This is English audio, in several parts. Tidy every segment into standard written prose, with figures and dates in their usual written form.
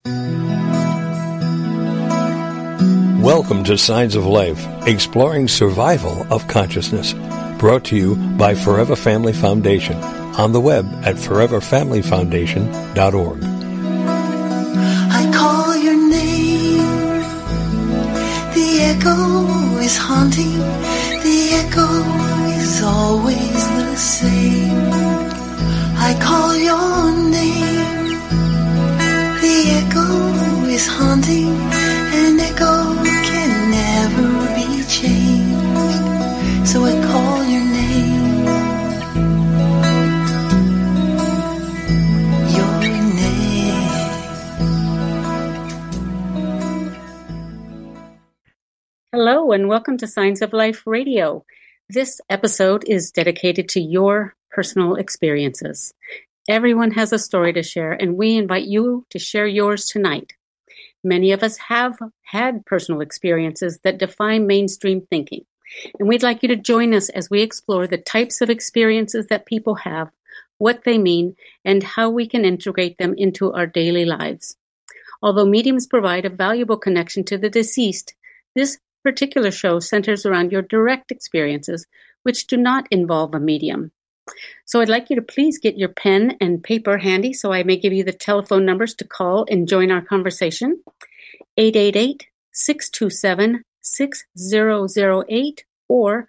Welcome to Signs of Life, exploring survival of consciousness. Brought to you by Forever Family Foundation. On the web at foreverfamilyfoundation.org. I call your name. The echo is haunting. The echo is always the same. I call your name. The echo is haunting. An echo can never be changed. So I call your name. Your name. Hello and welcome to Signs of Life Radio. This episode is dedicated to your personal experiences. Everyone has a story to share, and we invite you to share yours tonight. Many of us have had personal experiences that defy mainstream thinking, and we'd like you to join us as we explore the types of experiences that people have, what they mean, and how we can integrate them into our daily lives. Although mediums provide a valuable connection to the deceased, this particular show centers around your direct experiences, which do not involve a medium. So I'd like you to please get your pen and paper handy so I may give you the telephone numbers to call and join our conversation. 888-627-6008 or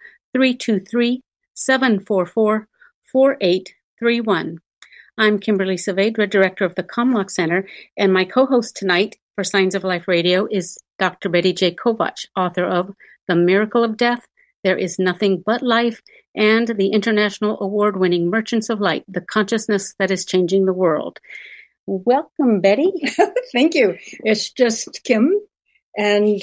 323-744-4831. I'm Kimberly Saavedra, Director of the Comlock Center, and my co-host tonight for Signs of Life Radio is Dr. Betty J. Kovach, author of The Miracle of Death, There Is Nothing But Life, and the international award-winning Merchants of Light, The Consciousness That Is Changing the World. Welcome, Betty. Thank you. It's just Kim and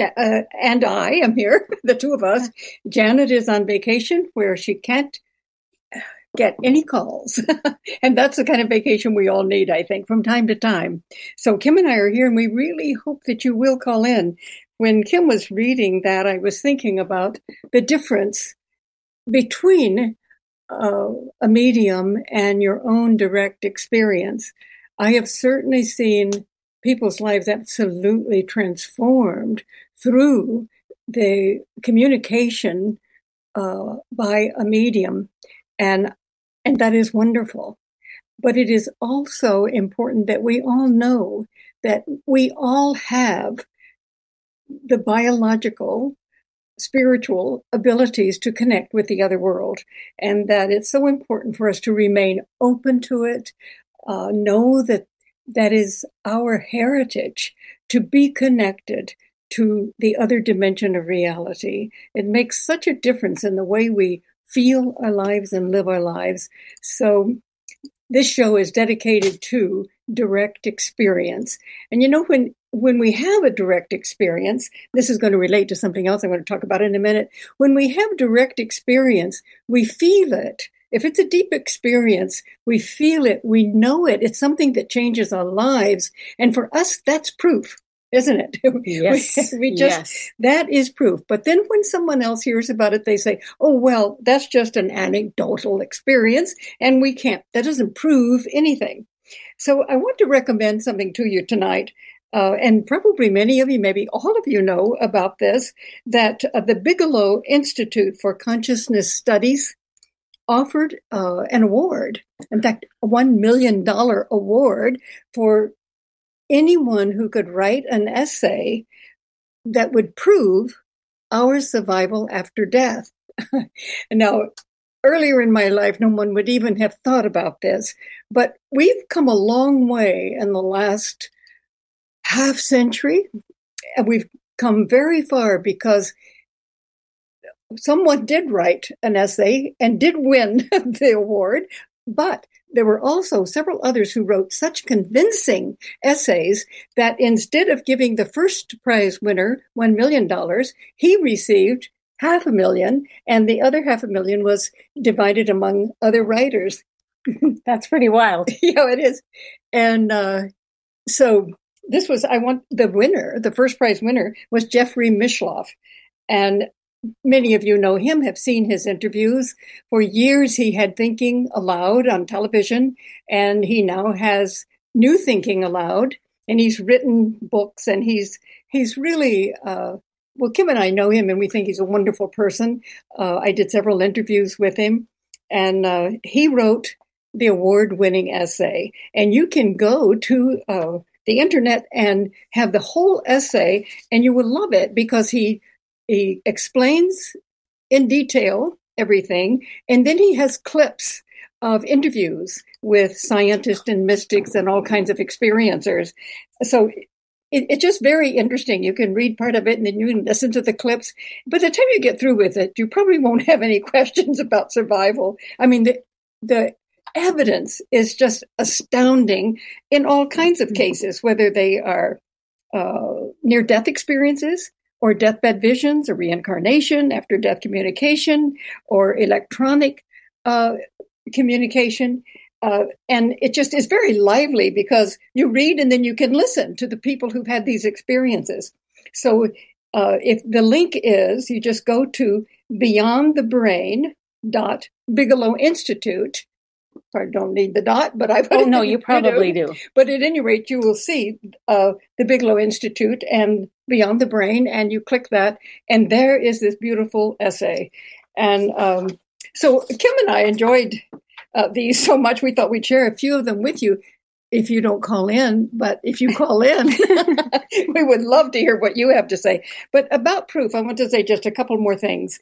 I am here, the two of us. Janet is on vacation where she can't get any calls. And that's the kind of vacation we all need, I think, from time to time. So Kim and I are here, and we really hope that you will call in. When Kim was reading that, I was thinking about the difference between a medium and your own direct experience. I have certainly seen people's lives absolutely transformed through the communication by a medium, and that is wonderful. But it is also important that we all know that we all have the biological, spiritual abilities to connect with the other world, and that it's so important for us to remain open to it, know that that is our heritage, to be connected to the other dimension of reality. It makes such a difference in the way we feel our lives and live our lives. So this show is dedicated to direct experience. And you know, when we have a direct experience, this is going to relate to something else I'm going to talk about in a minute. When we have direct experience, we feel it. If it's a deep experience, we feel it, we know it. It's something that changes our lives. And for us, that's proof, isn't it? Yes. Yes. That is proof. But then when someone else hears about it, they say, oh, well, that's just an anecdotal experience, and that doesn't prove anything. So I want to recommend something to you tonight. And probably many of you, maybe all of you know about this, that the Bigelow Institute for Consciousness Studies offered an award, in fact, a $1 million award for anyone who could write an essay that would prove our survival after death. Now, earlier in my life, no one would even have thought about this, but we've come a long way in the last half century, and we've come very far because someone did write an essay and did win the award, but there were also several others who wrote such convincing essays that instead of giving the first prize winner $1 million, he received $500,000, and the other $500,000 was divided among other writers. That's pretty wild. Yeah, it is. And so this was, the first prize winner was Jeffrey Mishlove. And many of you know him, have seen his interviews. For years, he had Thinking Aloud on television, and he now has New Thinking Aloud. and he's written books, and he's really, well, Kim and I know him, and we think he's a wonderful person. I did several interviews with him, and he wrote the award-winning essay. And you can go to the internet and have the whole essay, and you will love it because he explains in detail everything, and then he has clips of interviews with scientists and mystics and all kinds of experiencers. So it's just very interesting. You can read part of it and then you can listen to the clips. By the time you get through with it, you probably won't have any questions about survival. I mean, the evidence is just astounding in all kinds of cases, whether they are near-death experiences or deathbed visions or reincarnation, after-death communication, or electronic communication. And it just is very lively because you read and then you can listen to the people who've had these experiences. So if the link is, you just go to beyondthebrain.Bigelow Institute. I don't need the dot, but I Oh, no, you probably do. But at any rate, you will see the Bigelow Institute and Beyond the Brain, and you click that, and there is this beautiful essay. And so Kim and I enjoyed these so much, we thought we'd share a few of them with you if you don't call in. But if you call in, we would love to hear what you have to say. But about proof, I want to say just a couple more things.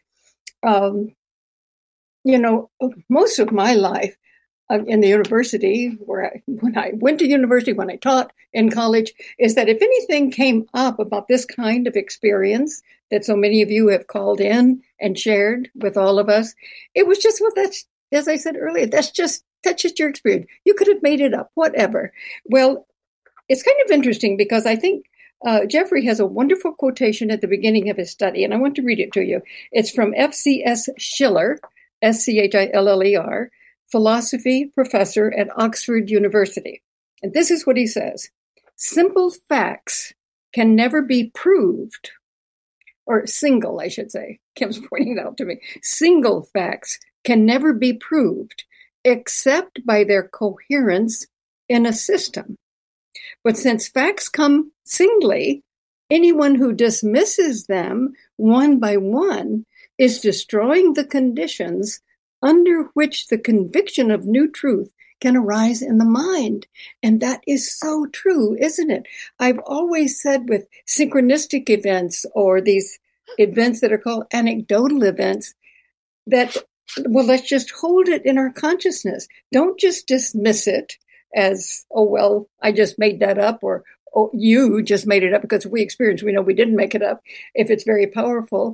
Most of my life, in the university, when I went to university, when I taught in college, is that if anything came up about this kind of experience that so many of you have called in and shared with all of us, it was just, well, that's, as I said earlier, that's just your experience. You could have made it up, whatever. Well, it's kind of interesting because I think Jeffrey has a wonderful quotation at the beginning of his study, and I want to read it to you. It's from F.C.S. Schiller, Schiller, philosophy professor at Oxford University. And this is what he says: simple facts can never be proved, or single, I should say. Kim's pointing it out to me. Single facts can never be proved except by their coherence in a system. But since facts come singly, anyone who dismisses them one by one is destroying the conditions under which the conviction of new truth can arise in the mind. And that is so true, isn't it? I've always said with synchronistic events or these events that are called anecdotal events that, well, let's just hold it in our consciousness. Don't just dismiss it as, oh, well, I just made that up, or oh, you just made it up, because we experience, we know we didn't make it up if it's very powerful.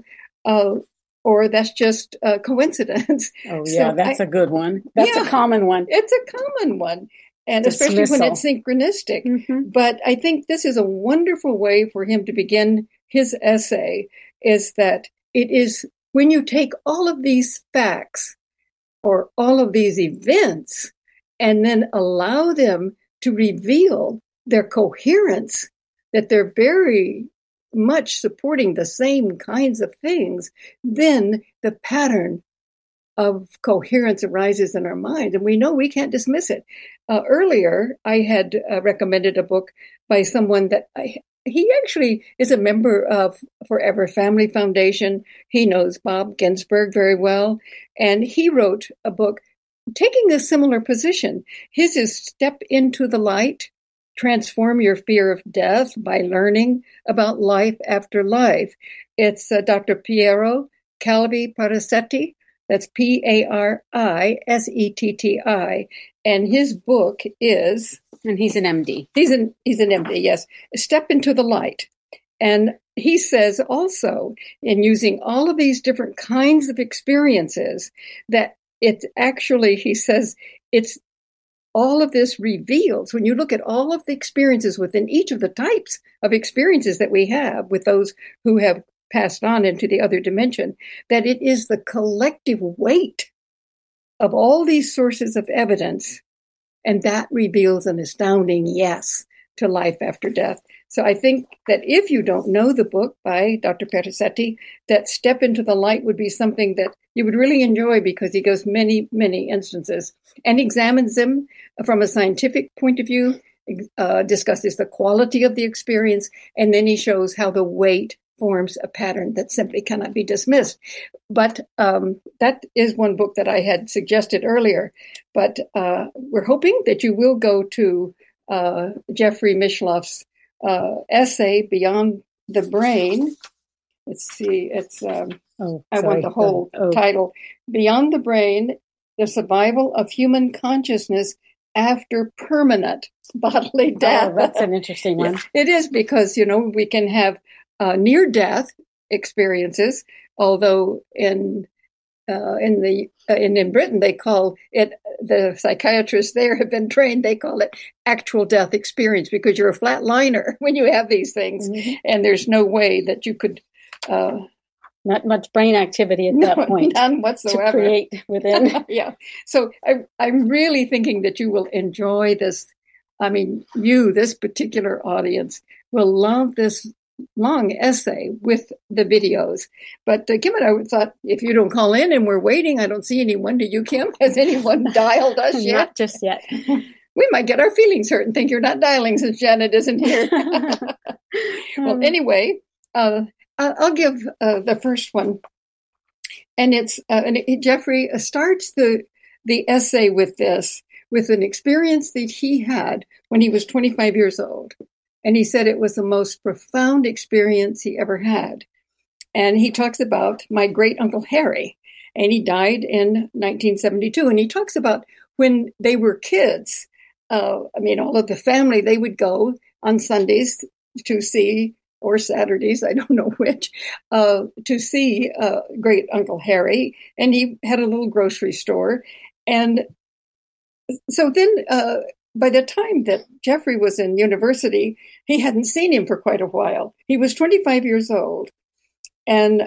Or that's just a coincidence. Oh, yeah, so that's a good one. That's a common one. It's a common one, and Dismissal. Especially when it's synchronistic. Mm-hmm. But I think this is a wonderful way for him to begin his essay, is that it is when you take all of these facts or all of these events and then allow them to reveal their coherence, that they're very much supporting the same kinds of things, then the pattern of coherence arises in our mind, and we know we can't dismiss it. Earlier, I had recommended a book by someone that he actually is a member of Forever Family Foundation. He knows Bob Ginsberg very well, and he wrote a book taking a similar position. His is Step into the Light, Transform Your Fear of Death by Learning About Life After Life. It's Dr. Piero Calvi Parasetti. That's Parisetti. And his book is... And he's an MD. He's an MD, yes. Step into the Light. And he says also, in using all of these different kinds of experiences, that it's actually, he says, it's all of this reveals, when you look at all of the experiences within each of the types of experiences that we have with those who have passed on into the other dimension, that it is the collective weight of all these sources of evidence, and that reveals an astounding yes to life after death. So I think that if you don't know the book by Dr. Parasetti, that Step into the Light would be something that you would really enjoy, because he goes many, many instances and examines them from a scientific point of view, discusses the quality of the experience, and then he shows how the weight forms a pattern that simply cannot be dismissed. But that is one book that I had suggested earlier. But we're hoping that you will go to Jeffrey Mishloff's essay, Beyond the Brain. Let's see, it's, I want the whole title. Beyond the Brain, The Survival of Human Consciousness After Permanent Bodily Death. Oh, that's an interesting one. Yeah, it is, because, we can have near-death experiences, although in Britain they call it, the psychiatrists there have been trained, they call it actual death experience, because you're a flatliner when you have these things, and there's no way that you could... not much brain activity at that point. None whatsoever. To create within. Yeah. So I'm really thinking that you will enjoy this. I mean, this particular audience, will love this long essay with the videos. But Kim and I thought, if you don't call in and we're waiting, I don't see anyone. Do you, Kim? Has anyone dialed us yet? Not just yet. We might get our feelings hurt and think you're not dialing since Janet isn't here. Well, anyway, I'll give the first one. And it's Jeffrey starts the essay with an experience that he had when he was 25 years old. And he said it was the most profound experience he ever had. And he talks about my great Uncle Harry, and he died in 1972. And he talks about when they were kids, all of the family, they would go on Sundays to see, or Saturdays, I don't know which, to see great Uncle Harry. And he had a little grocery store. And so then by the time that Jeffrey was in university, he hadn't seen him for quite a while. He was 25 years old, and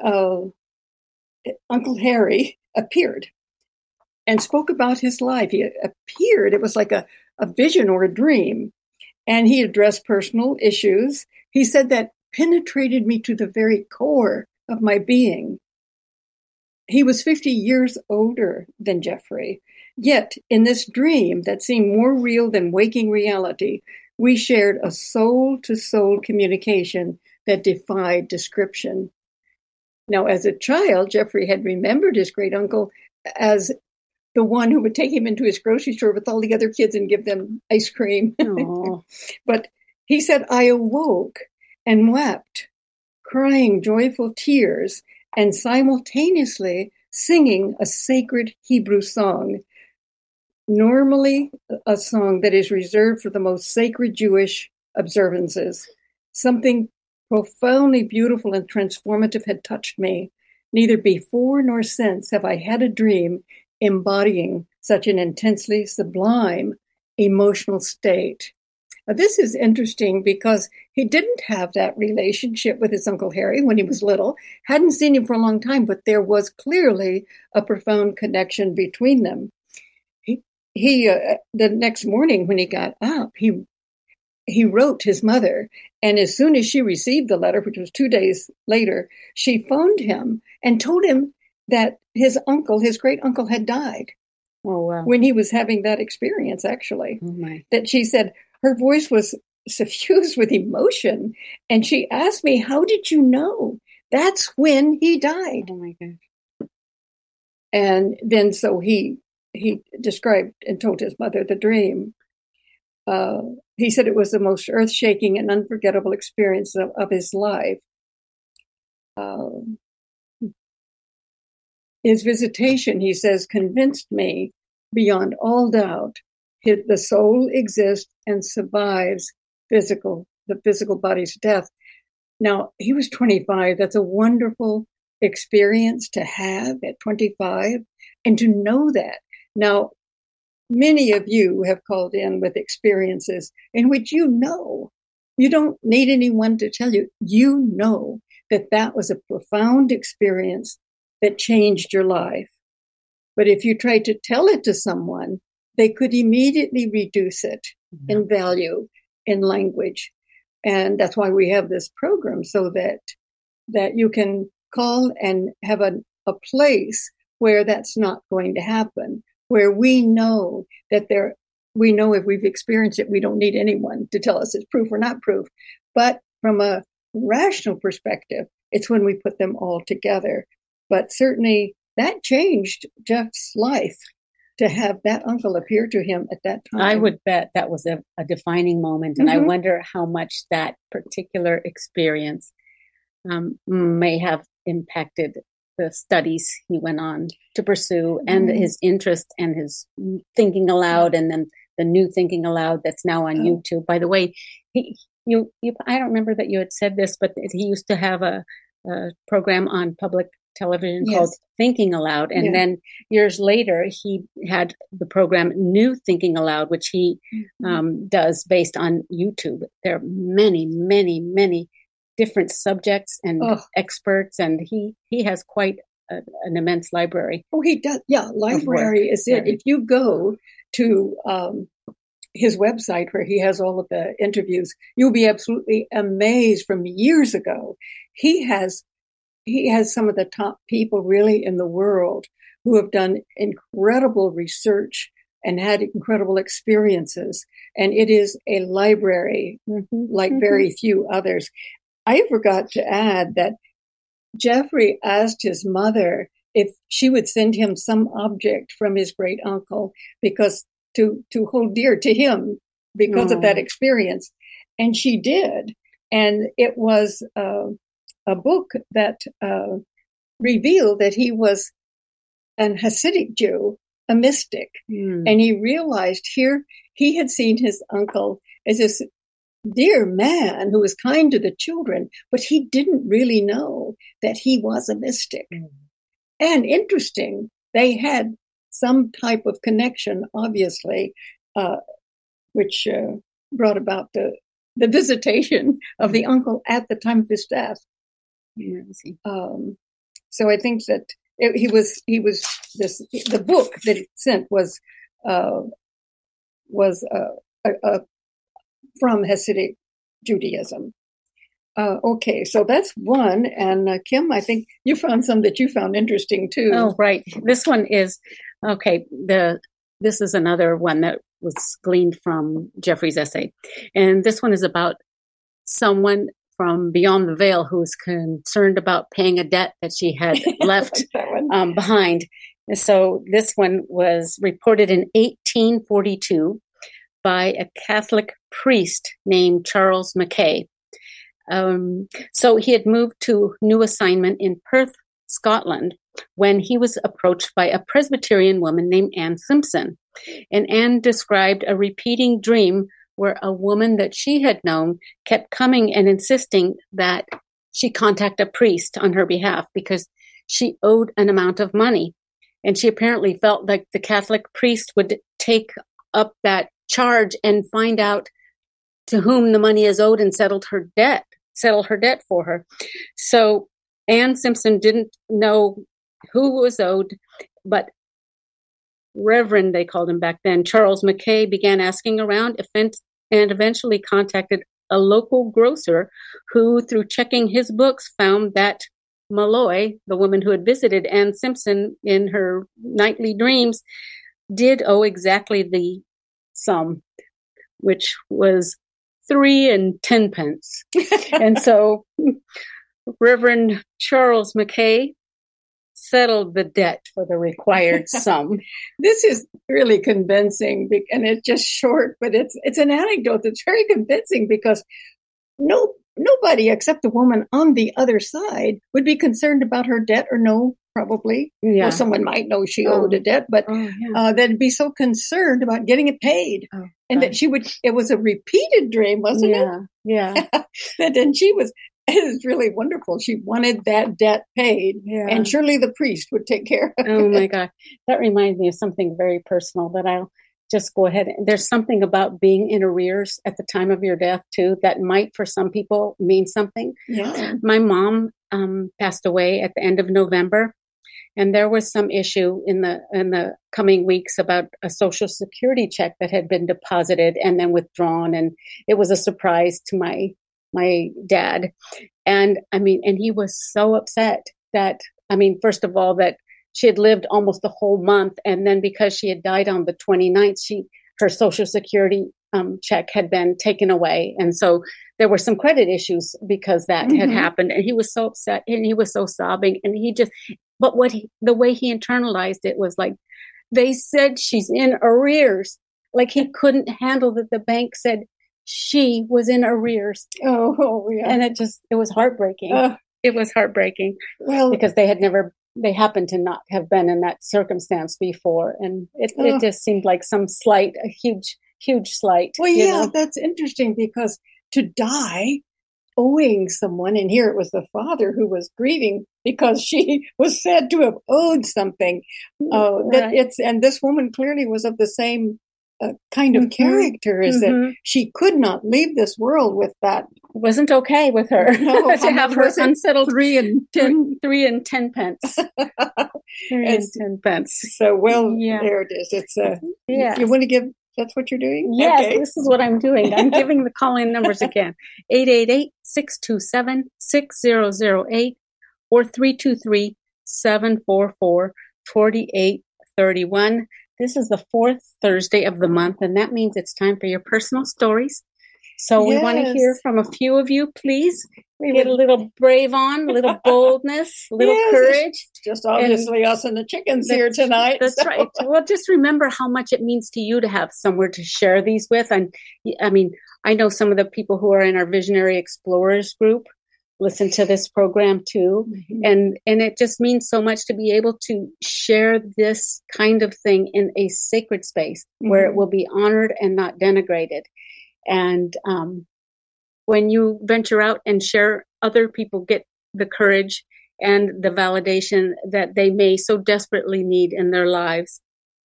Uncle Harry appeared and spoke about his life. He appeared, it was like a vision or a dream, and he addressed personal issues. He said that penetrated me to the very core of my being. He was 50 years older than Jeffrey. Yet, in this dream that seemed more real than waking reality, we shared a soul-to-soul communication that defied description. Now, as a child, Jeffrey had remembered his great-uncle as the one who would take him into his grocery store with all the other kids and give them ice cream. But he said, I awoke and wept, crying joyful tears and simultaneously singing a sacred Hebrew song, normally a song that is reserved for the most sacred Jewish observances. Something profoundly beautiful and transformative had touched me. Neither before nor since have I had a dream embodying such an intensely sublime emotional state. This is interesting because he didn't have that relationship with his Uncle Harry when he was little, hadn't seen him for a long time, but there was clearly a profound connection between them. He the next morning when he got up, he wrote his mother, and as soon as she received the letter, which was 2 days later, she phoned him and told him that his great uncle had died. Oh, wow. When he was having that experience, actually. Oh, my. That she said her voice was suffused with emotion, and she asked me, how did you know? That's when he died. Oh, my gosh. And then so he described and told his mother the dream. He said it was the most earth-shaking and unforgettable experience of his life. His visitation, he says, convinced me beyond all doubt the soul exists and survives the physical body's death. Now, he was 25. That's a wonderful experience to have at 25, and to know that. Now, many of you have called in with experiences in which you don't need anyone to tell you, that was a profound experience that changed your life. But if you try to tell it to someone, they could immediately reduce it in value, in language. And that's why we have this program, so that you can call and have a place where that's not going to happen, where we know that we know if we've experienced it, we don't need anyone to tell us it's proof or not proof. But from a rational perspective, it's when we put them all together. But certainly that changed Jeff's life to have that uncle appear to him at that time. I would bet that was a defining moment. And I wonder how much that particular experience may have impacted the studies he went on to pursue and his interest and his thinking aloud, and then the new thinking aloud that's now on YouTube. By the way, I don't remember that you had said this, but he used to have a program on public television called Thinking Aloud. And then years later, he had the program New Thinking Aloud, which he does based on YouTube. There are many, many, many different subjects and experts, and he has quite an immense library. Oh, he does. Yeah, library is it. If you go to his website where he has all of the interviews, you'll be absolutely amazed. From years ago, he has some of the top people really in the world who have done incredible research and had incredible experiences. And it is a library like very few others. I forgot to add that Jeffrey asked his mother if she would send him some object from his great uncle because to hold dear to him because of that experience. And she did. And it was a book that revealed that he was an Hasidic Jew, a mystic. And he realized here he had seen his uncle as this dear man who was kind to the children, but he didn't really know that he was a mystic. And interesting, they had some type of connection, obviously, which brought about the visitation of the uncle at the time of his death. So I think that he was the book that it sent was from Hasidic Judaism. Okay, so that's one. And Kim, I think you found some that you found interesting too. Oh, right. This one is, okay, this is another one that was gleaned from Jeffrey's essay. And this one is about someone from beyond the veil who was concerned about paying a debt that she had left behind. And so this one was reported in 1842 by a Catholic priest named Charles Mackay. So he had moved to new assignment in Perth, Scotland, when he was approached by a Presbyterian woman named Anne Simpson. And Anne described a repeating dream where a woman that she had known kept coming and insisting that she contact a priest on her behalf because she owed an amount of money. And she apparently felt like the Catholic priest would take up that charge and find out to whom the money is owed and settle her debt for her. So Anne Simpson didn't know who was owed, but Reverend, they called him back then, Charles Mackay began asking around and eventually contacted a local grocer who, through checking his books, found that Malloy, the woman who had visited Anne Simpson in her nightly dreams, did owe exactly the sum, which was 3 10 And so Reverend Charles Mackay settled the debt for the required sum. This is really convincing, and it's just short, but it's an anecdote that's very convincing because nobody except the woman on the other side would be concerned about her debt or know, probably. Yeah. Well, someone might know she owed a debt, but they'd be so concerned about getting it paid. And that it was a repeated dream, wasn't it? Yeah. That then it was really wonderful. She wanted that debt paid, and surely the priest would take care of it. Oh my God. That reminds me of something very personal, but I'll just go ahead. There's something about being in arrears at the time of your death too, that might for some people mean something. Yeah. My mom passed away at the end of November, and there was some issue in the coming weeks about a Social Security check that had been deposited and then withdrawn. And it was a surprise to my dad. And he was so upset that, first of all, that she had lived almost the whole month. And then because she had died on the 29th, her Social Security check had been taken away. And so there were some credit issues because that had happened. And he was so upset and he was so sobbing. And but the way he internalized it was like, they said she's in arrears. Like he couldn't handle that the bank said she was in arrears. Oh yeah. And it was heartbreaking. It was heartbreaking. Well, because they happened to not have been in that circumstance before. And it just seemed like a huge slight. Well, yeah, that's interesting because to die owing someone, and here it was the father who was grieving because she was said to have owed something. Right. And this woman clearly was of the same kind of character, is that she could not leave this world with that. It wasn't okay with her to have her unsettled 3 and 10 pence. 3 and 10 pence. So, there it is. It's you want to give. That's what you're doing? Yes, okay. This is what I'm doing. I'm giving the call-in numbers again. 888-627-6008 or 323-744-4831. This is the 4th Thursday of the month, and that means it's time for your personal stories. So we want to hear from a few of you, please. We get a little brave on, a little boldness, a little courage. It's just obviously us and the chickens here tonight. That's right. Well, just remember how much it means to you to have somewhere to share these with. And I mean, I know some of the people who are in our Visionary Explorers group listen to this program too. And it just means so much to be able to share this kind of thing in a sacred space where it will be honored and not denigrated. And when you venture out and share, other people get the courage and the validation that they may so desperately need in their lives.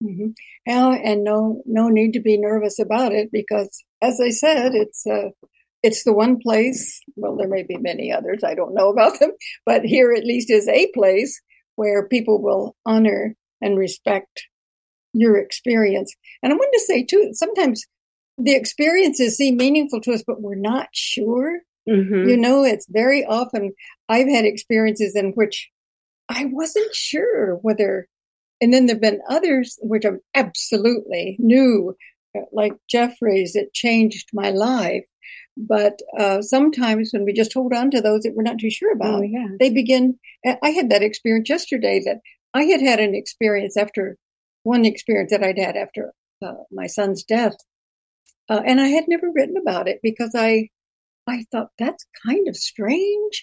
And no need to be nervous about it because, as I said, it's the one place. Well, there may be many others. I don't know about them, but here at least is a place where people will honor and respect your experience. And I wanted to say too, sometimes the experiences seem meaningful to us, but we're not sure. It's very often I've had experiences in which I wasn't sure whether, and then there've been others which I'm absolutely new, like Jeffrey's, it changed my life. But sometimes when we just hold on to those that we're not too sure about, they begin. I had that experience yesterday that I had an experience after one experience that I'd had after my son's death. And I had never written about it because I thought that's kind of strange,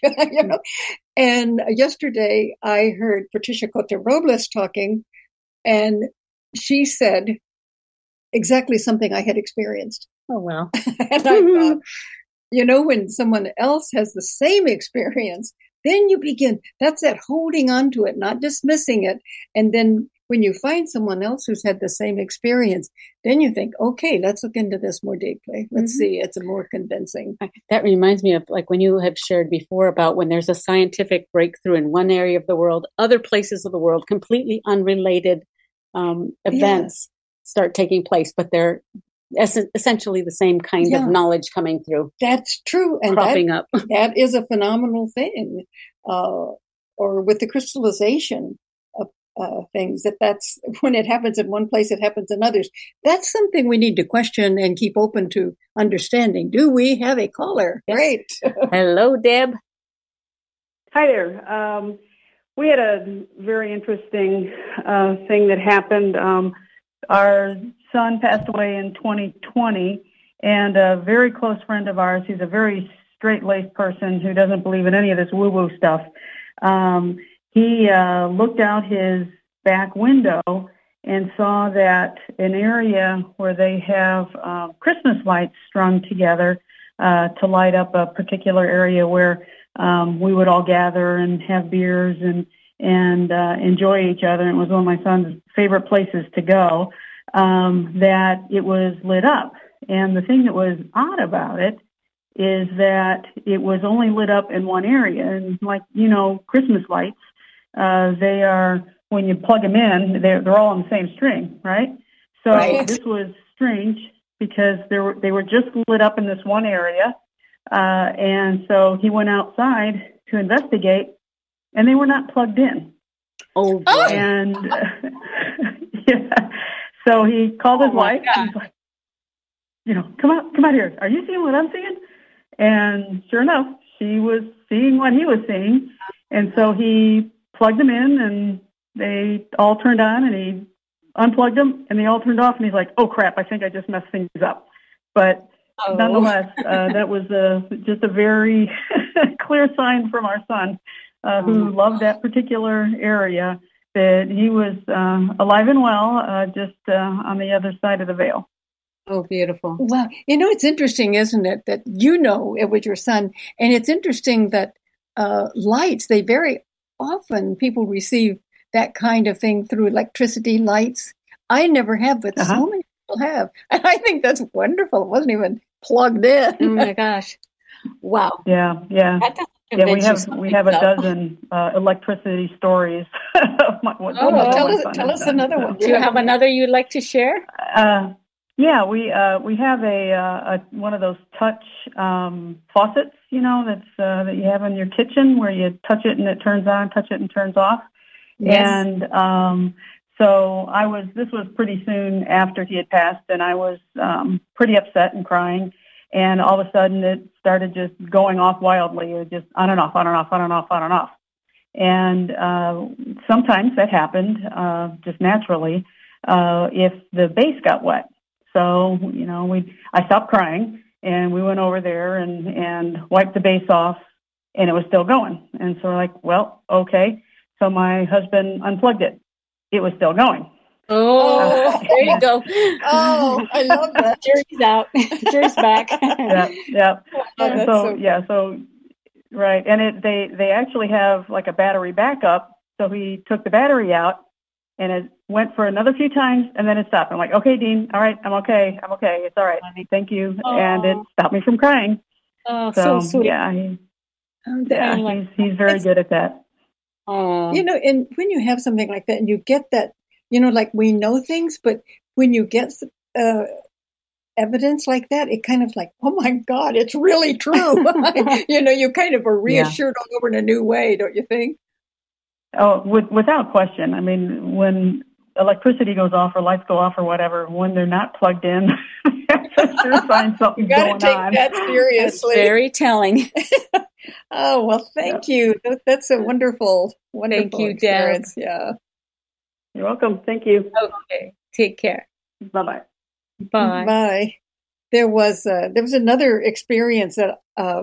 And yesterday I heard Patricia Cote Robles talking, and she said exactly something I had experienced. Oh, wow. And I thought, when someone else has the same experience, then you begin, that's that holding on to it, not dismissing it. And then when you find someone else who's had the same experience, then you think, okay, let's look into this more deeply. Let's see. It's more convincing. That reminds me of like when you have shared before about when there's a scientific breakthrough in one area of the world, other places of the world, completely unrelated events start taking place, but they're essentially the same kind of knowledge coming through. That's true. And cropping up. That is a phenomenal thing. Or with the crystallization of things, that's when it happens in one place, it happens in others. That's something we need to question and keep open to understanding. Do we have a caller? Yes. Great. Hello, Deb. Hi there. We had a very interesting thing that happened. Our son passed away in 2020, and a very close friend of ours, he's a very straight-laced person who doesn't believe in any of this woo-woo stuff. He looked out his back window and saw that an area where they have Christmas lights strung together to light up a particular area where we would all gather and have beers and enjoy each other. And it was one of my son's favorite places to go, that it was lit up. And the thing that was odd about it is that it was only lit up in one area. And like, Christmas lights, they are, when you plug them in, they're all on the same string, right? So This was strange because they were just lit up in this one area. And so he went outside to investigate, and they were not plugged in. Oh, boy. And so he called his wife. come out here. Are you seeing what I'm seeing? And sure enough, she was seeing what he was seeing. And so he plugged them in, and they all turned on, and he unplugged them, and they all turned off. And he's like, oh, crap, I think I just messed things up. But nonetheless, that was just a very clear sign from our son, who loved that particular area, that he was alive and well, just on the other side of the veil. Oh, beautiful. Well, it's interesting, isn't it, that it was your son. And it's interesting that lights, they very often, people receive that kind of thing through electricity lights. I never have, but so many people have. And I think that's wonderful. It wasn't even plugged in. Oh, my gosh. Wow. Yeah. We have a dozen electricity stories. Tell us another one. Do you have another you'd like to share? Yeah, we have a one of those touch faucets, that's that you have in your kitchen, where you touch it and it turns on, touch it and turns off. Yes. And so this was pretty soon after he had passed, and I was pretty upset and crying. And all of a sudden, it started just going off wildly, just on and off, on and off, on and off, on and off. And sometimes that happened just naturally if the base got wet. So, I stopped crying, and we went over there and wiped the base off, and it was still going. And so we're like, well, okay. So my husband unplugged it. It was still going. Oh, there you go. Oh, I love that. Jury's out. Jury's back. Yeah. So right. And they actually have like a battery backup. So he took the battery out, and it went for another few times, and then it stopped. I'm like, okay, Dean, all right, I'm okay. It's all right. Thank you. Oh. And it stopped me from crying. Oh, so sweet. Yeah, he's very good at that. Oh. And when you have something like that, and you get that, like we know things, but when you get evidence like that, it kind of like, oh my God, it's really true. You kind of are reassured all over in a new way, don't you think? Oh, without question. I mean, when electricity goes off or lights go off or whatever, when they're not plugged in, that's a sure sign something's going on. You got to take that seriously. That's very telling. Oh, well, thank you. That's a wonderful thank you, experience. Deb. Yeah. You're welcome. Thank you. Okay. Take care. Bye-bye. Bye. Bye. There was another experience that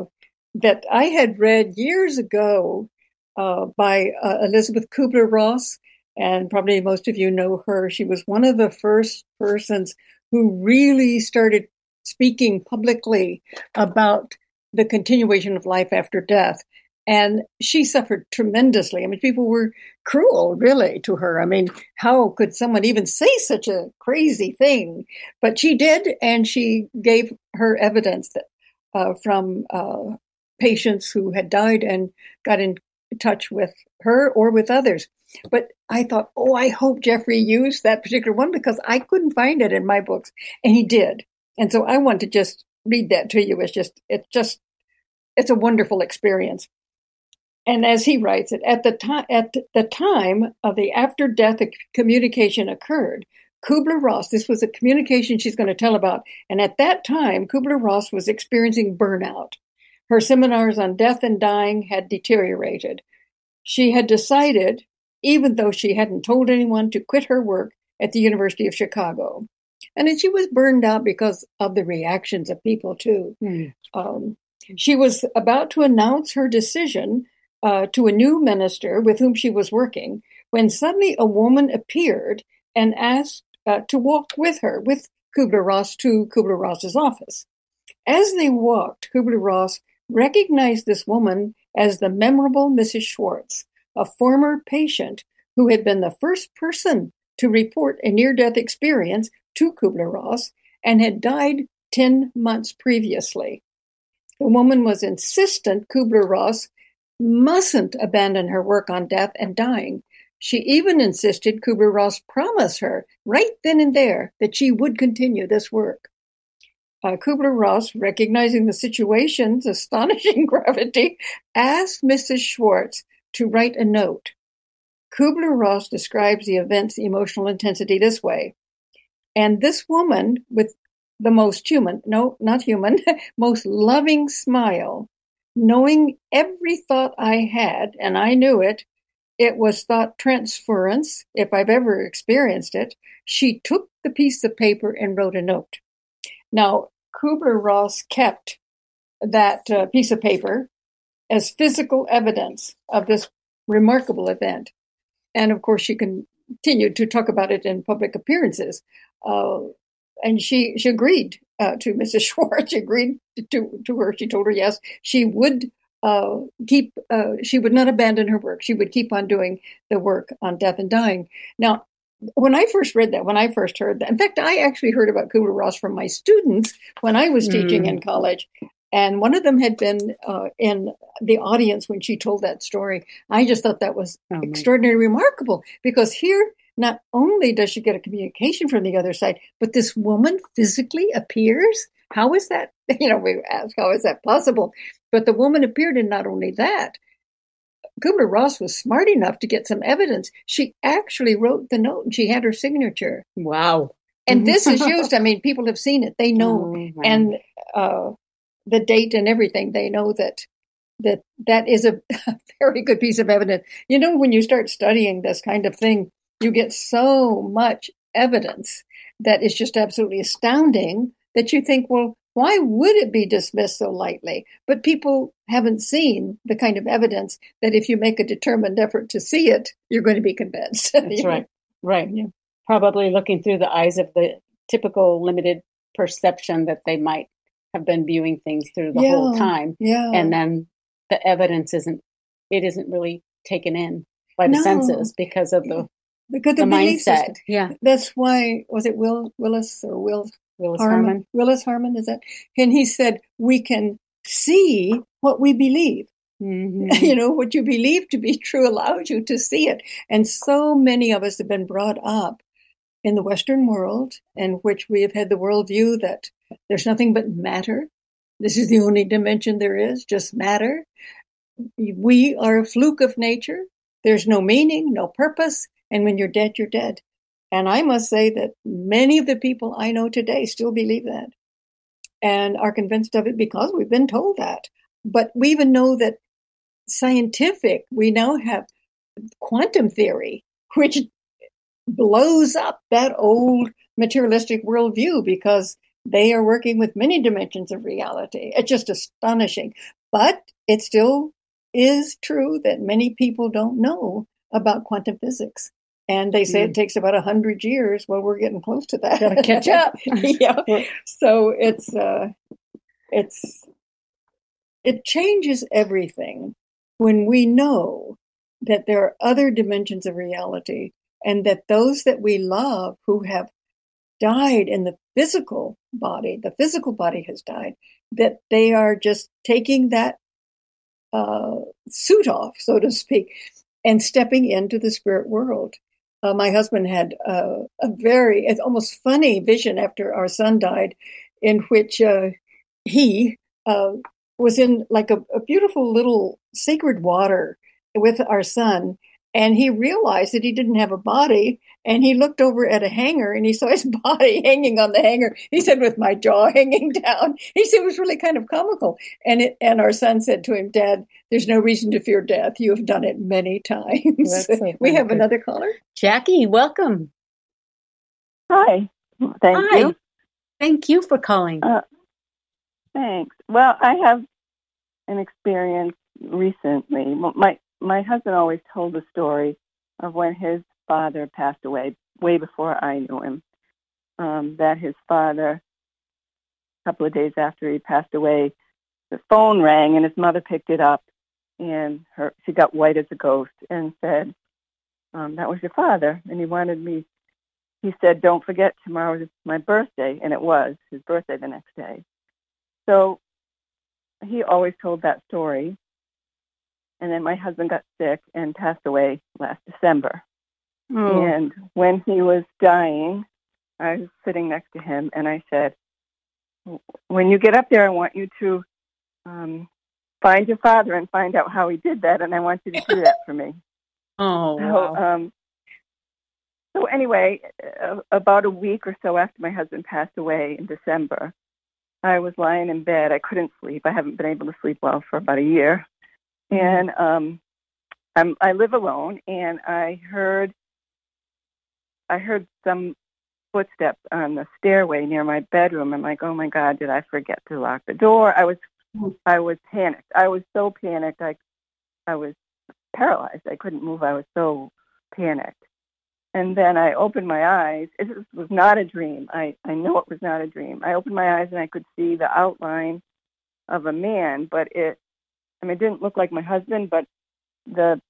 I had read years ago by Elizabeth Kubler-Ross, and probably most of you know her. She was one of the first persons who really started speaking publicly about the continuation of life after death. And she suffered tremendously. I mean, people were cruel, really, to her. I mean, how could someone even say such a crazy thing? But she did, and she gave her evidence that from patients who had died and got in touch with her or with others. But I thought, I hope Jeffrey used that particular one, because I couldn't find it in my books, and he did. And so I want to just read that to you. It's a wonderful experience. And as he writes it, at the time of the after-death communication occurred, Kubler-Ross, this was a communication she's going to tell about, and at that time, Kubler-Ross was experiencing burnout. Her seminars on death and dying had deteriorated. She had decided, even though she hadn't told anyone, to quit her work at the University of Chicago. And then she was burned out because of the reactions of people, too. She was about to announce her decision to a new minister with whom she was working, when suddenly a woman appeared and asked to walk with her, with Kubler-Ross, to Kubler-Ross's office. As they walked, Kubler-Ross recognized this woman as the memorable Mrs. Schwartz, a former patient who had been the first person to report a near-death experience to Kubler-Ross and had died 10 months previously. The woman was insistent Kubler-Ross mustn't abandon her work on death and dying. She even insisted Kubler-Ross promise her right then and there that she would continue this work. Kubler-Ross, recognizing the situation's astonishing gravity, asked Mrs. Schwartz to write a note. Kubler-Ross describes the event's emotional intensity this way. And this woman, with the most human, no, not human, most loving smile, knowing every thought I had, and I knew it. It was thought transference, if I've ever experienced it. She took the piece of paper and wrote a note. Now, Kübler-Ross kept that piece of paper as physical evidence of this remarkable event. And of course, she continued to talk about it in public appearances. And she agreed to Mrs. Schwartz. She agreed to her. She told her, yes, she would she would not abandon her work. She would keep on doing the work on death and dying. Now, when I first read that, when I first heard that, in fact, I actually heard about Kübler-Ross from my students when I was teaching in college. And one of them had been in the audience when she told that story. I just thought that was extraordinarily remarkable, because here, not only does she get a communication from the other side, but this woman physically appears. How is that? We ask, how is that possible? But the woman appeared, and not only that, Kübler-Ross was smart enough to get some evidence. She actually wrote the note, and she had her signature. Wow. And this is used. I mean, people have seen it. They know. And the date and everything, they know that is a very good piece of evidence. When you start studying this kind of thing, you get so much evidence that is just absolutely astounding that you think, well, why would it be dismissed so lightly? But people haven't seen the kind of evidence that if you make a determined effort to see it, you're going to be convinced. That's right. Right. Yeah. Probably looking through the eyes of the typical limited perception that they might have been viewing things through the whole time. Yeah. And then the evidence isn't really taken in by the senses because of the mindset. System. Yeah. That's why, was it Willis Harman? Willis Harman, is that? And he said, we can see what we believe. Mm-hmm. What you believe to be true allows you to see it. And so many of us have been brought up in the Western world, in which we have had the worldview that there's nothing but matter. This is the only dimension there is, just matter. We are a fluke of nature. There's no meaning, no purpose. And when you're dead, you're dead. And I must say that many of the people I know today still believe that and are convinced of it because we've been told that. But we even know that we now have quantum theory, which blows up that old materialistic worldview because they are working with many dimensions of reality. It's just astonishing. But it still is true that many people don't know about quantum physics. And they say it takes about 100 years. Well, we're getting close to that. Gotta catch up. Yeah. So it changes everything when we know that there are other dimensions of reality, and that those that we love who have died in the physical body has died, that they are just taking that suit off, so to speak, and stepping into the spirit world. My husband had it's almost funny vision after our son died, in which he was in like a beautiful little sacred water with our son. And he realized that he didn't have a body, and he looked over at a hanger and he saw his body hanging on the hanger. He said, with my jaw hanging down. He said it was really kind of comical. And our son said to him, Dad, there's no reason to fear death. You have done it many times. So we have another caller. Jackie, welcome. Hi. Thank you. Thank you for calling. Thanks. Well, I have an experience recently. My husband always told the story of when his father passed away, way before I knew him, that his father, a couple of days after he passed away, the phone rang and his mother picked it up, and she got white as a ghost and said, that was your father. And he said, don't forget, tomorrow is my birthday. And it was his birthday the next day. So he always told that story. And then my husband got sick and passed away last December. Oh. And when he was dying, I was sitting next to him, and I said, when you get up there, I want you to find your father and find out how he did that, and I want you to do that for me. Oh, wow. So anyway, about a week or so after my husband passed away in December, I was lying in bed. I couldn't sleep. I haven't been able to sleep well for about a year. And I live alone, and I heard some footsteps on the stairway near my bedroom. I'm like, oh my God, did I forget to lock the door? I was panicked. I was so panicked. I was paralyzed. I couldn't move. I was so panicked. And then I opened my eyes. It was not a dream. I know it was not a dream. I opened my eyes and I could see the outline of a man, but it didn't look like my husband, but the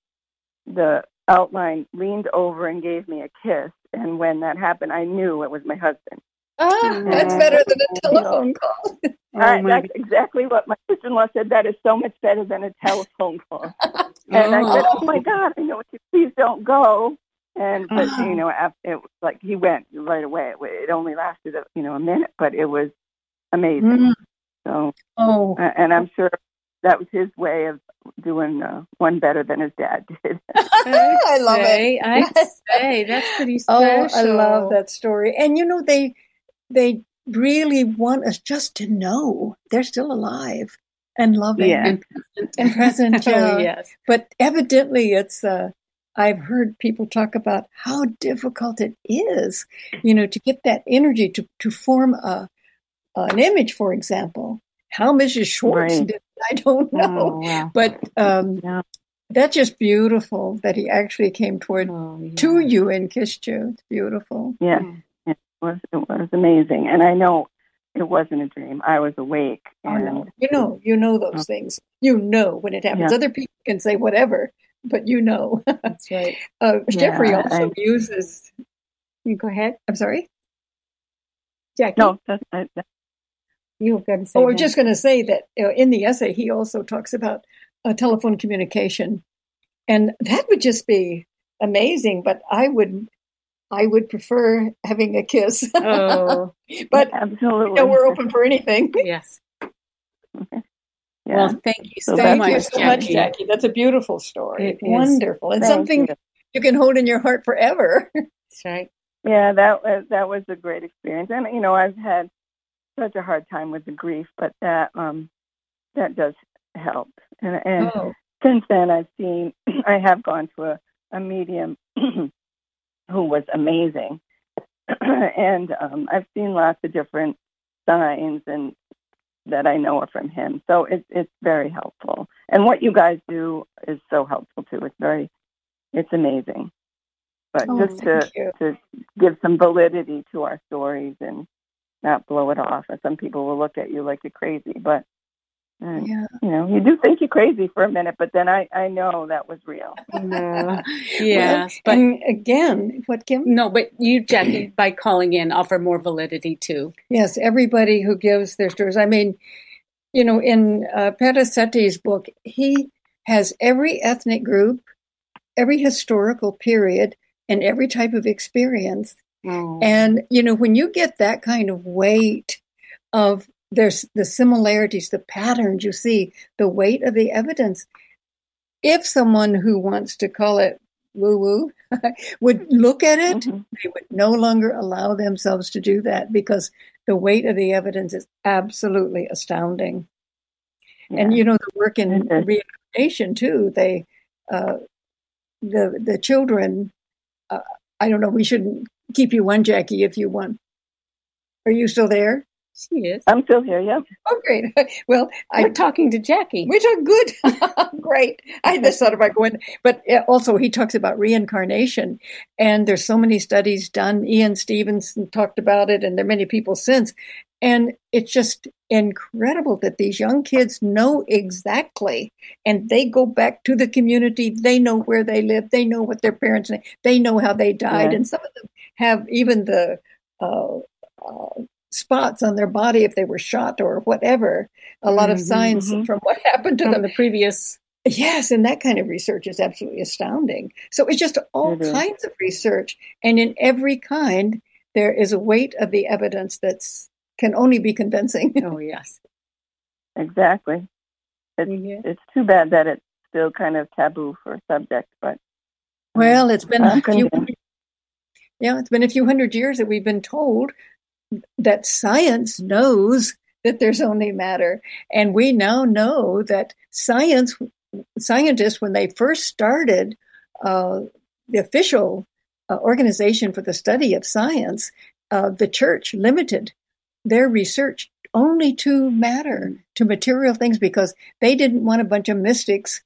outline leaned over and gave me a kiss. And when that happened, I knew it was my husband. That's better than a telephone call. That's exactly what my sister-in-law said. That is so much better than a telephone call. And I said, oh my God, I know what you, please don't go. But after, it was like he went right away. It only lasted a minute, but it was amazing. So, and I'm sure that was his way of doing one better than his dad did. I love it. I'd say that's pretty special. Oh, I love that story. And they really want us just to know they're still alive and loving and present. Yeah. Oh, yes. But evidently, it's. I've heard people talk about how difficult it is, to get that energy to form an image, for example. How Mrs. Schwartz did, I don't know. Oh, wow. But that's just beautiful that he actually came to you and kissed you. It's beautiful. Yeah, it was amazing. And I know it wasn't a dream. I was awake. And you know those things. You know when it happens. Yeah. Other people can say whatever, but That's right. Jeffrey also uses. You go ahead. I'm sorry, Jackie. No, you were going to say. I was just going to say that in the essay he also talks about telephone communication, and that would just be amazing. But I would prefer having a kiss. Oh, but absolutely. we're open for anything. Yes. Yeah. Well, thank you so much, Jackie. That's a beautiful story. It wonderful. And Thank something you can hold in your heart forever. That's right. Yeah, that was a great experience. And, I've had such a hard time with the grief, but that does help. And since then I have gone to a medium who was amazing. And I've seen lots of different signs and that I know are from him. So it's very helpful. And what you guys do is so helpful too. It's amazing. But just to give some validity to our stories and not blow it off. And some people will look at you like you're crazy, but you do think you're crazy for a minute, but then I know that was real. No. Yes. But again, what, Kim? No, but you, Jackie, by calling in, offer more validity too. Yes, everybody who gives their stories. I mean, in Petassetti's book, he has every ethnic group, every historical period, and every type of experience. Oh. And, when you get that kind of weight of there's the similarities, the patterns you see, the weight of the evidence. If someone who wants to call it woo-woo would look at it, they would no longer allow themselves to do that because the weight of the evidence is absolutely astounding. Yeah. And, the work in reincarnation, too, they, the children, I don't know, we shouldn't keep you on, Jackie, if you want. Are you still there? She is. I'm still here, yeah. Oh, great. Well, we're talking to Jackie. We talk good. Great. I just thought about going. But also he talks about reincarnation. And there's so many studies done. Ian Stevenson talked about it, and there are many people since. And it's just incredible that these young kids know exactly. And they go back to the community. They know where they live. They know what their parents know. They know how they died. Yeah. And some of them have even the spots on their body if they were shot or whatever. A lot of signs from what happened to them. The previous. Yes, and that kind of research is absolutely astounding. So it's just all kinds of research. And in every kind, there is a weight of the evidence that's can only be convincing. Oh, yes. Exactly. It's too bad that it's still kind of taboo for a subject, but... Well, it's been Yeah, it's been a few hundred years that we've been told that science knows that there's only matter. And we now know that scientists, when they first started the official organization for the study of science, the church limited their research only to matter, to material things, because they didn't want a bunch of mystics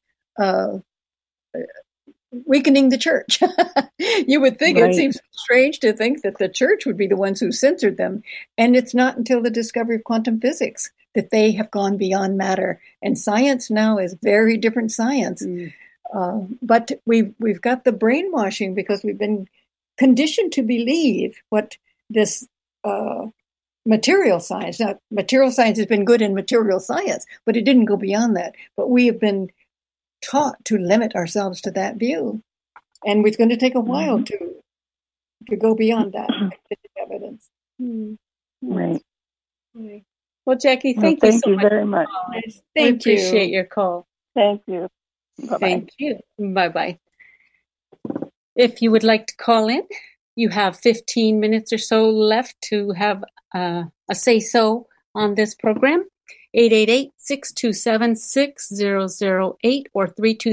weakening the church. You would think Right. It seems strange to think that the church would be the ones who censored them. And it's not until the discovery of quantum physics that they have gone beyond matter. And science now is very different science. But we've got the brainwashing because we've been conditioned to believe what this material science. Now, material science has been good in material science, but it didn't go beyond that. But we have been taught to limit ourselves to that view, and it's going to take a while to go beyond that evidence. Right. Well, Jackie, Well, thank you so you much. very much. We appreciate your call. Thank you. Bye-bye. Thank you. Bye-bye. If you would like to call in, you have 15 minutes or so left to have a say-so on this program. 888-627-6008 or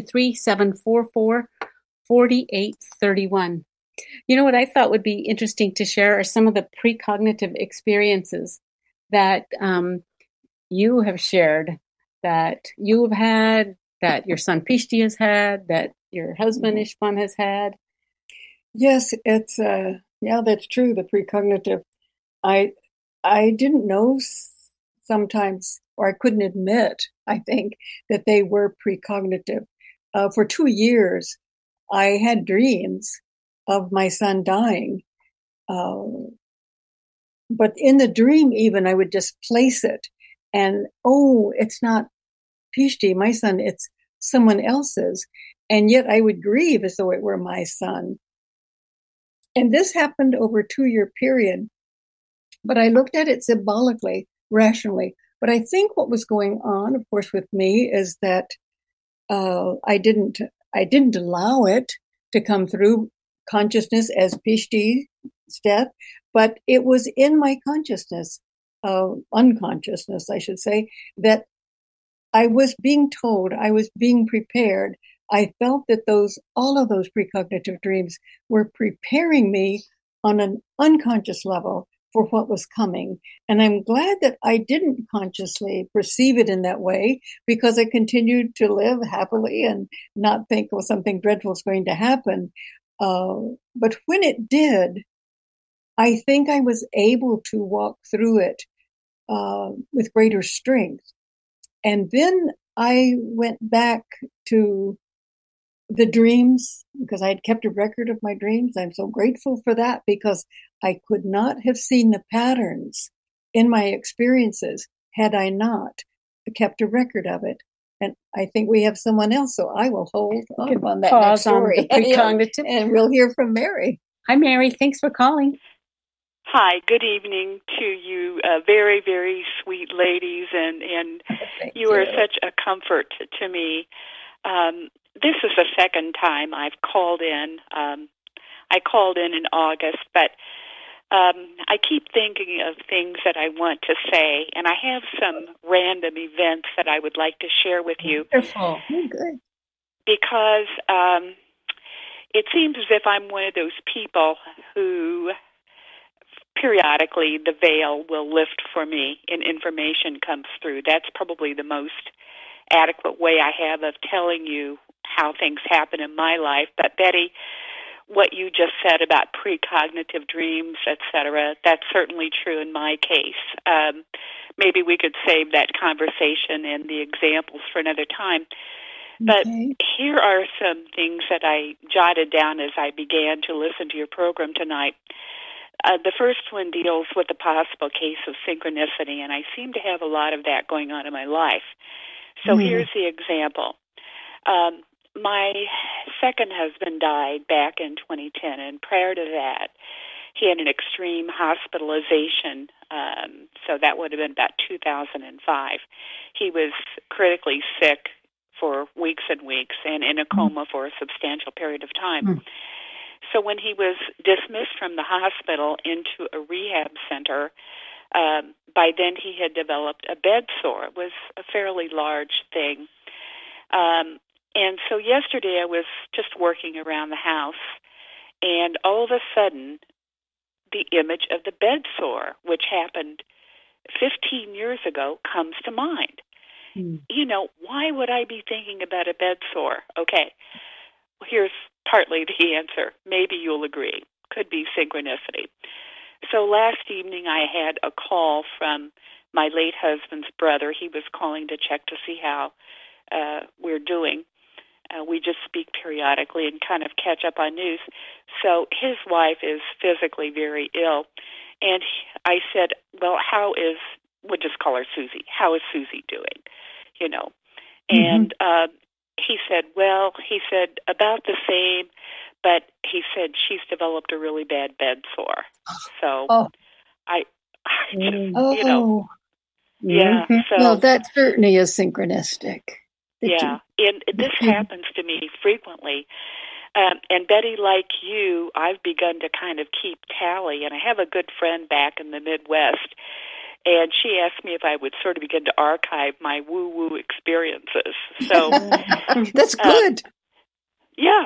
323-744-4831. You know what I thought would be interesting to share are some of the precognitive experiences that you have shared, that you have had, that your son Pishti has had, that your husband Ishpan has had. Yes, it's that's true. The precognitive, I didn't know sometimes, or I couldn't admit, I think, that they were precognitive. For 2 years, I had dreams of my son dying. But in the dream, even, I would just place it. And, it's not Pishti, my son, it's someone else's. And yet I would grieve as though it were my son. And this happened over a 2-year period. But I looked at it symbolically, rationally. But I think what was going on, of course, with me is that I didn't allow it to come through consciousness as Pishti's death, but it was in my consciousness, unconsciousness, I should say, that I was being told, I was being prepared. I felt that all of those precognitive dreams were preparing me on an unconscious level for what was coming. And I'm glad that I didn't consciously perceive it in that way, because I continued to live happily and not think, something dreadful is going to happen. But when it did, I think I was able to walk through it with greater strength. And then I went back to the dreams, because I had kept a record of my dreams. I'm so grateful for that, because I could not have seen the patterns in my experiences had I not kept a record of it. And I think we have someone else, so I will hold off on that next story. On the precognitive. And we'll hear from Mary. Hi, Mary. Thanks for calling. Hi, good evening to you, very, very sweet ladies, and you are such a comfort to me. This is the second time I've called in. I called in August, but I keep thinking of things that I want to say, and I have some random events that I would like to share with you. Wonderful. Good. Because it seems as if I'm one of those people who periodically the veil will lift for me and information comes through. That's probably the most adequate way I have of telling you how things happen in my life. But Betty, what you just said about precognitive dreams, etc., that's certainly true in my case. Maybe we could save that conversation and the examples for another time. But here are some things that I jotted down as I began to listen to your program tonight. The first one deals with the possible case of synchronicity, and I seem to have a lot of that going on in my life. So here's the example. My second husband died back in 2010, and prior to that, he had an extreme hospitalization, so that would have been about 2005. He was critically sick for weeks and weeks and in a coma for a substantial period of time. So when he was dismissed from the hospital into a rehab center, by then he had developed a bed sore. It was a fairly large thing. And so yesterday I was just working around the house, and all of a sudden the image of the bed sore, which happened 15 years ago, comes to mind. You know, why would I be thinking about a bed sore? Okay, well, here's partly the answer. Maybe you'll agree. Could be synchronicity. So last evening I had a call from my late husband's brother. He was calling to check to see how we're doing. We just speak periodically and kind of catch up on news. So his wife is physically very ill. And I said, well, we'll just call her Susie. How is Susie doing? You know. And he said, about the same, but he said she's developed a really bad bed sore. So I just, you know. Yeah. So, well, that certainly is synchronistic. Yeah, and this happens to me frequently. And Betty, like you, I've begun to kind of keep tally, and I have a good friend back in the Midwest, and she asked me if I would sort of begin to archive my woo-woo experiences. So that's good. Yeah.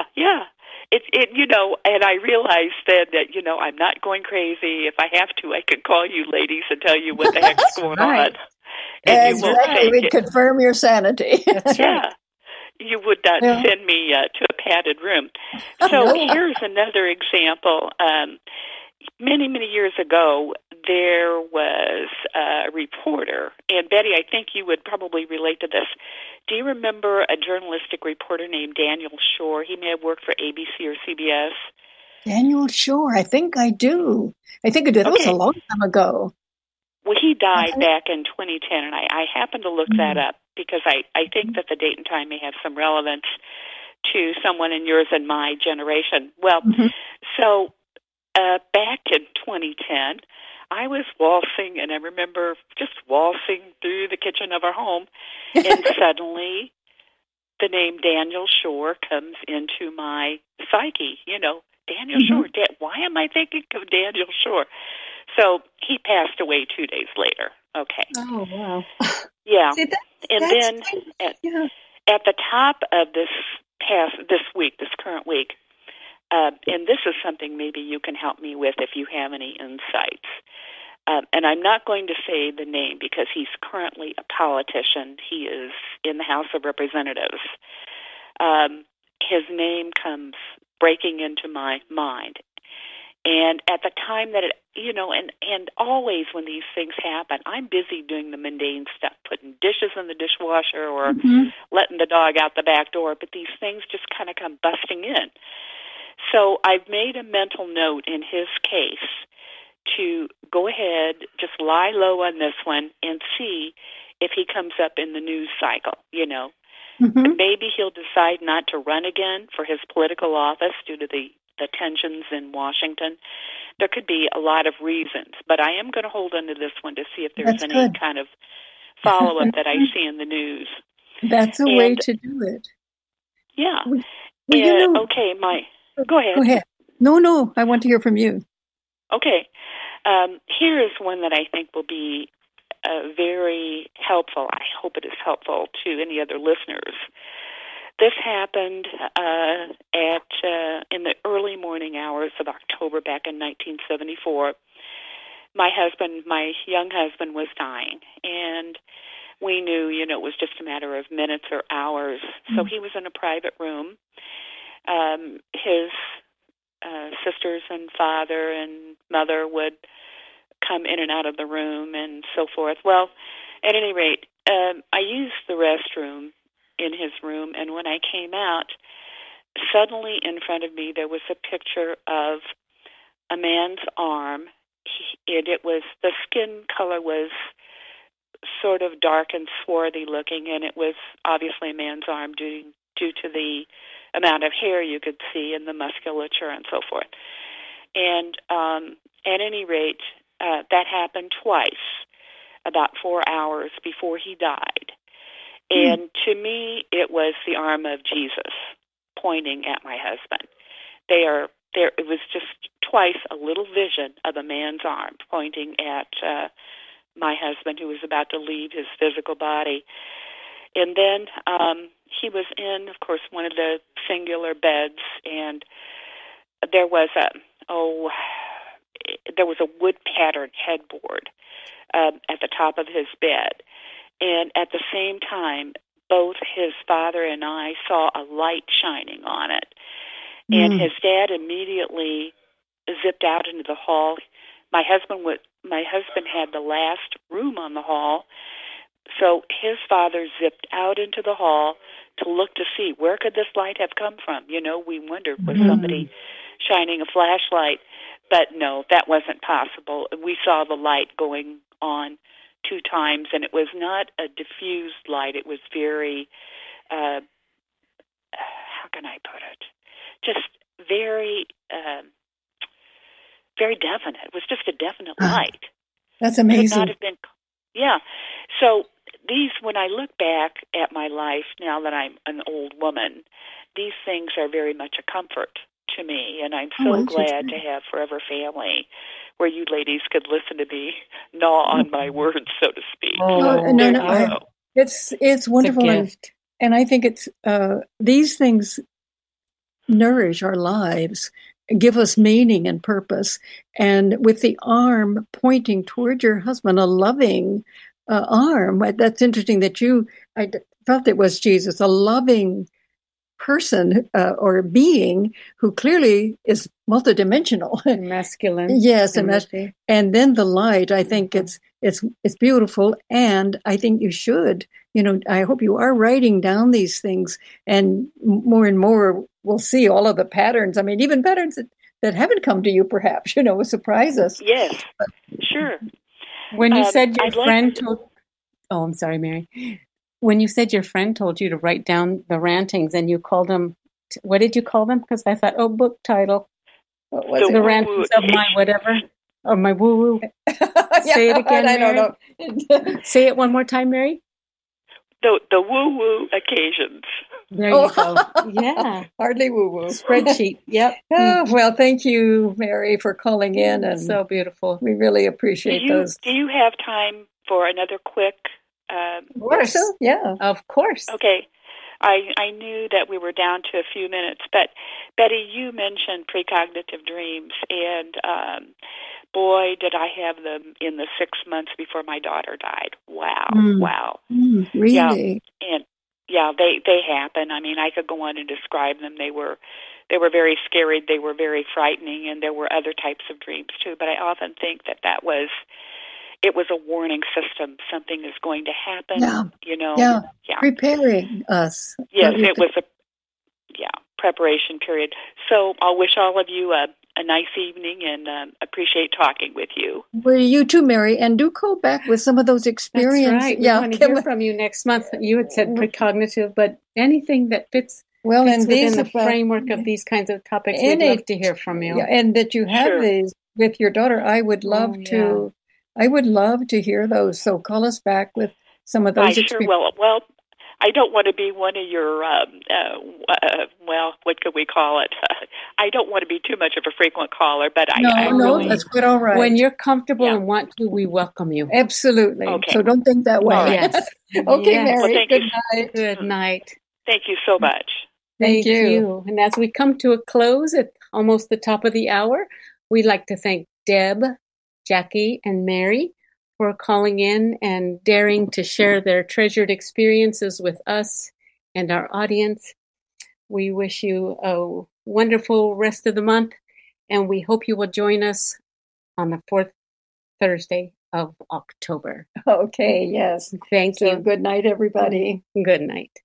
It you know, and I realized then that, you know, I'm not going crazy. If I have to, I could call you ladies and tell you what the heck's going on. And exactly, we'd confirm your sanity. That's right. Yeah. You would not send me to a padded room. So here's another example. Many, many years ago, there was a reporter, and Betty, I think you would probably relate to this. Do you remember a journalistic reporter named Daniel Shore? He may have worked for ABC or CBS. Daniel Shore, I think I do. I think I did. That was a long time ago. Well, he died back in 2010, and I happened to look that up because I think that the date and time may have some relevance to someone in yours and my generation. Well, so back in 2010, I was waltzing, and I remember just waltzing through the kitchen of our home, and suddenly the name Daniel Shore comes into my psyche. You know, Daniel Shore. Why am I thinking of Daniel Shore? So he passed away 2 days later. Okay. Oh, wow. Yeah. See, and then at the top of this current week, and this is something maybe you can help me with if you have any insights. And I'm not going to say the name because he's currently a politician. He is in the House of Representatives. His name comes breaking into my mind. And at the time that and always when these things happen, I'm busy doing the mundane stuff, putting dishes in the dishwasher or letting the dog out the back door, but these things just kind of come busting in. So I've made a mental note in his case to go ahead, just lie low on this one and see if he comes up in the news cycle, you know. Maybe he'll decide not to run again for his political office due to the tensions in Washington. There could be a lot of reasons, but I am going to hold on to this one to see if there's any kind of follow-up that I see in the news. That's a way to do it. Yeah. Well, okay, go ahead. Go ahead. No, I want to hear from you. Okay. Here is one that I think will be very helpful. I hope it is helpful to any other listeners. This happened in the early morning hours of October back in 1974. My young husband was dying, and we knew, it was just a matter of minutes or hours. So he was in a private room. His sisters and father and mother would come in and out of the room and so forth. Well, at any rate, I used the restroom in his room, and when I came out, suddenly in front of me there was a picture of a man's arm. The skin color was sort of dark and swarthy looking, and it was obviously a man's arm due to the amount of hair you could see and the musculature and so forth. And at any rate, that happened twice, about 4 hours before he died. And to me, it was the arm of Jesus pointing at my husband. They are it was just twice a little vision of a man's arm pointing at my husband, who was about to leave his physical body. And then he was in, of course, one of the singular beds, and there was a wood pattern headboard at the top of his bed. And at the same time, both his father and I saw a light shining on it. And his dad immediately zipped out into the hall. My husband had the last room on the hall, so his father zipped out into the hall to look to see where could this light have come from. You know, we wondered, was somebody shining a flashlight? But no, that wasn't possible. We saw the light going on 2 times, and it was not a diffused light. It was very, how can I put it? Just very, very definite. It was just a definite light. That's amazing. It could not have been, yeah. So when I look back at my life now that I'm an old woman, these things are very much a comfort to me, and I'm so glad to have Forever Family, where you ladies could listen to me gnaw on my words, so to speak. No. It's wonderful, and I think it's these things nourish our lives, give us meaning and purpose. And with the arm pointing toward your husband, a loving arm. That's interesting that I felt it was Jesus, a loving person or being who clearly is multidimensional, masculine. Yes, and then the light. I think it's beautiful, and I think you should. I hope you are writing down these things, and more we'll see all of the patterns. I mean, even patterns that haven't come to you, perhaps. Will surprise us. Yes, sure. When you said your friend told, I'm sorry, Mary. When you said your friend told you to write down the rantings, and you called them, what did you call them? Because I thought, book title. What was the rantings of my whatever, or my woo-woo. Say it again, Mary. I don't know. Say it one more time, Mary. The woo-woo occasions. There you go. Yeah. Hardly woo-woo. Spreadsheet. Yep. Well, thank you, Mary, for calling in. And so beautiful. We really appreciate those. Do you have time for another quick... Of course. Yeah. Of course. Okay. I knew that we were down to a few minutes, but Betty, you mentioned precognitive dreams, and boy, did I have them in the 6 months before my daughter died. Wow. Wow. Really? Yeah, and they happen. I mean, I could go on and describe them. They were very scary. They were very frightening, and there were other types of dreams too. But I often think that was a warning system. Something is going to happen. Yeah. Preparing us. Yes, it was a preparation period. So I'll wish all of you a nice evening, and appreciate talking with you. Well, you too, Mary, and do call back with some of those experiences. That's right. We want to hear from you next month. You had said precognitive, but anything that fits within the framework of these kinds of topics, we'd love to hear from you. Yeah, and that you have these with your daughter. I would love to. I would love to hear those. So call us back with some of those experiences. I sure will. Well, I don't want to be one of your, what could we call it? I don't want to be too much of a frequent caller, but I really... that's quite all right. When you're comfortable and want to, we welcome you. Absolutely. Okay. So don't think that way. Yes. Okay, yes. Mary. Well, good night. Good night. Thank you so much. Thank you. And as we come to a close at almost the top of the hour, we'd like to thank Deb, Jackie, and Mary for calling in and daring to share their treasured experiences with us and our audience. We wish you a wonderful rest of the month, and we hope you will join us on the 4th Thursday of October. Okay, yes. Thank you. Good night, everybody. Good night.